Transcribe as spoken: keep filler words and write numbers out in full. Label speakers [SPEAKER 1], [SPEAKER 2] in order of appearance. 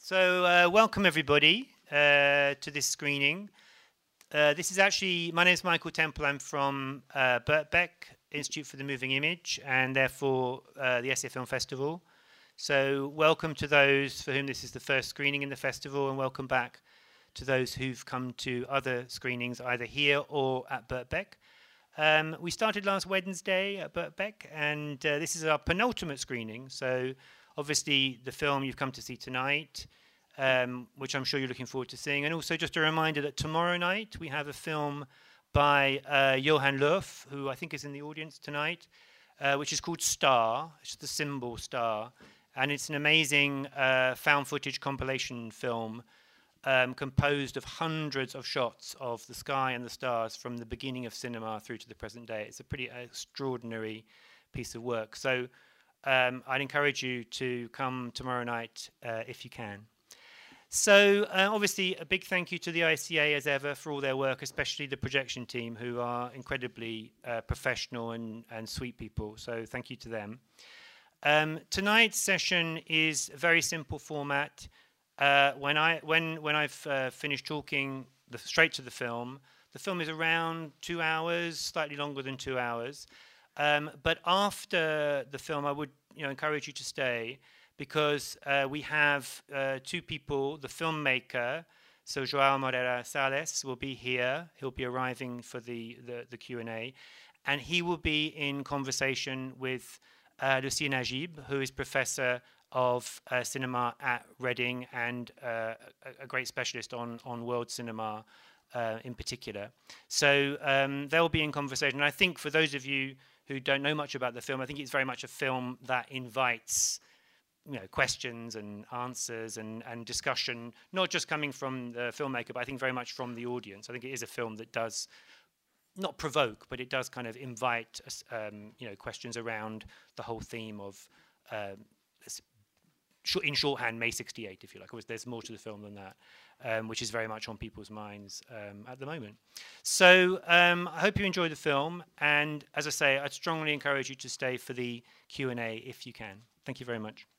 [SPEAKER 1] So uh, welcome everybody uh, to this screening. Uh, this is actually, my name is Michael Temple. I'm from uh, Birkbeck Institute for the Moving Image and therefore uh, the S A Film Festival. So welcome to those for whom this is the first screening in the festival, and welcome back to those who've come to other screenings either here or at Birkbeck. Um, we started last Wednesday at Birkbeck, and uh, this is our penultimate screening. So obviously the film you've come to see tonight, um, which I'm sure you're looking forward to seeing. And also just a reminder that tomorrow night we have a film by uh, Johan Löf, who I think is in the audience tonight, uh, which is called Star. It's the symbol Star. And it's an amazing uh, found footage compilation film um, composed of hundreds of shots of the sky and the stars from the beginning of cinema through to the present day. It's a pretty extraordinary piece of work. So um, I'd encourage you to come tomorrow night uh, if you can. So uh, obviously a big thank you to the I C A as ever for all their work, especially the projection team, who are incredibly uh, professional and, and sweet people. So thank you to them. Um, tonight's session is a very simple format. Uh, when I when when I've uh, finished talking the, straight to the film, the film is around two hours, slightly longer than two hours. Um, but after the film, I would you know encourage you to stay, because uh, we have uh, two people. The filmmaker, so João Moreira Salles, will be here. He'll be arriving for the the, the Q and A, and he will be in conversation with Uh, Lucia Najib, who is professor of uh, cinema at Reading and uh, a, a great specialist on, on world cinema uh, in particular. So um, they'll be in conversation. And I think for those of you who don't know much about the film, I think it's very much a film that invites you know, questions and answers and, and discussion, not just coming from the filmmaker, but I think very much from the audience. I think it is a film that does not provoke, but it does kind of invite um, you know, questions around the whole theme of, um, in shorthand, May sixty-eight, if you like. Of course, there's more to the film than that, um, which is very much on people's minds um, at the moment. So um, I hope you enjoy the film, and as I say, I'd strongly encourage you to stay for the Q and A if you can. Thank you very much.